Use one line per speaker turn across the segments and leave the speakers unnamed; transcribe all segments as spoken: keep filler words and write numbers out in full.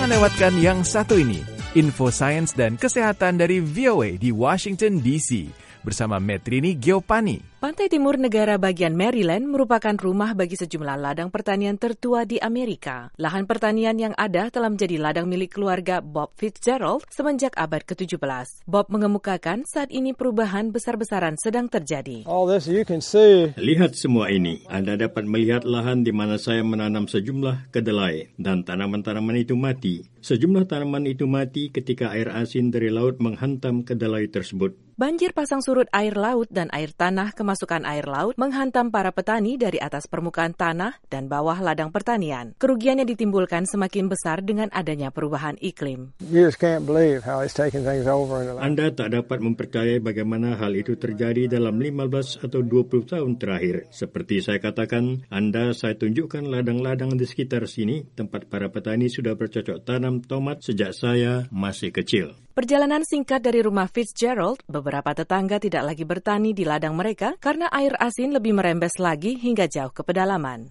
Jangan lewatkan yang satu ini, info sains dan kesehatan dari V O A di Washington D C bersama Metrini Giovanni.
Pantai timur negara bagian Maryland merupakan rumah bagi sejumlah ladang pertanian tertua di Amerika. Lahan pertanian yang ada telah menjadi ladang milik keluarga Bob Fitzgerald semenjak abad ke tujuh belas. Bob mengemukakan saat ini perubahan besar-besaran sedang terjadi.
All this you can see.
Lihat semua ini. Anda dapat melihat lahan di mana saya menanam sejumlah kedelai dan tanaman-tanaman itu mati. Sejumlah tanaman itu mati ketika air asin dari laut menghantam kedelai tersebut.
Banjir pasang surut air laut dan air tanah kemasukan air laut menghantam para petani dari atas permukaan tanah dan bawah ladang pertanian. Kerugian yang ditimbulkan semakin besar dengan adanya perubahan iklim.
You just can't believe how it's taking things over in the land.
Anda tak dapat mempercayai bagaimana hal itu terjadi dalam lima belas atau dua puluh tahun terakhir. Seperti saya katakan, Anda saya tunjukkan ladang-ladang di sekitar sini, tempat para petani sudah bercocok tanam tomat sejak saya masih kecil.
Perjalanan singkat dari rumah Fitzgerald, beberapa tetangga tidak lagi bertani di ladang mereka karena air asin lebih merembes lagi hingga jauh ke pedalaman.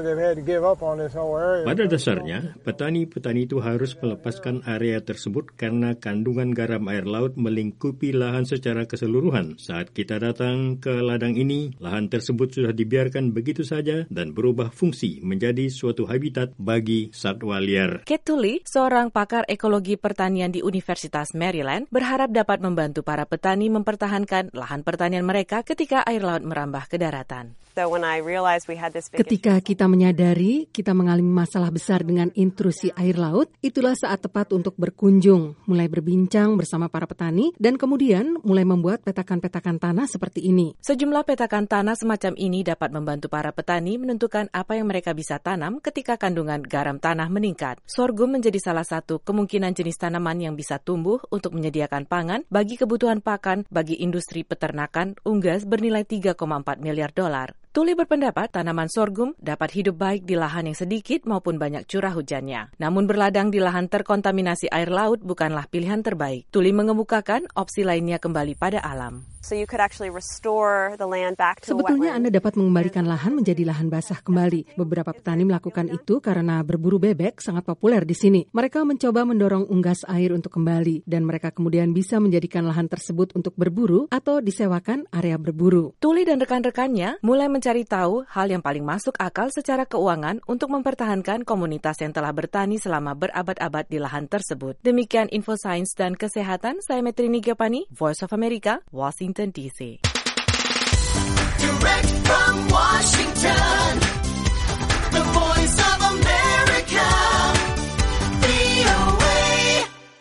Pada dasarnya, petani-petani itu harus melepaskan area tersebut karena kandungan garam air laut melingkupi lahan secara keseluruhan. Saat kita datang ke ladang ini, lahan tersebut sudah dibiarkan begitu saja dan berubah fungsi menjadi suatu habitat bagi satwa liar.
Kate Tully, seorang pakar ekologi pertanian di Universitas Maryland, berharap dapat membantu para petani mempertahankan lahan pertanian mereka ketika air laut merambah ke daratan.
Ketika kita menyadari kita mengalami masalah besar dengan intrusi air laut, itulah saat tepat untuk berkunjung, mulai berbincang bersama para petani, dan kemudian mulai membuat petakan-petakan tanah seperti ini.
Sejumlah petakan tanah semacam ini dapat membantu para petani menentukan apa yang mereka bisa tanam ketika kandungan garam tanah meningkat. Sorghum menjadi salah satu kemungkinan jenis tanaman yang bisa tumbuh untuk menyediakan pangan bagi kebutuhan pakan bagi industri peternakan unggas bernilai tiga koma empat miliar dolar. Tuli berpendapat tanaman sorghum dapat hidup baik di lahan yang sedikit maupun banyak curah hujannya. Namun berladang di lahan terkontaminasi air laut bukanlah pilihan terbaik. Tuli mengemukakan opsi lainnya kembali pada alam.
Sebetulnya Anda dapat mengembalikan lahan menjadi lahan basah kembali. Beberapa petani melakukan itu karena berburu bebek sangat populer di sini. Mereka mencoba mendorong unggas air untuk kembali dan mereka kemudian bisa menjadikan lahan tersebut untuk berburu atau disewakan area berburu.
Tuli dan rekan-rekannya mulai mencari tahu hal yang paling masuk akal secara keuangan untuk mempertahankan komunitas yang telah bertani selama berabad-abad di lahan tersebut. Demikian info sains dan kesehatan, saya Metrini Giovanni, Voice of America, Washington D C. Direct from Washington.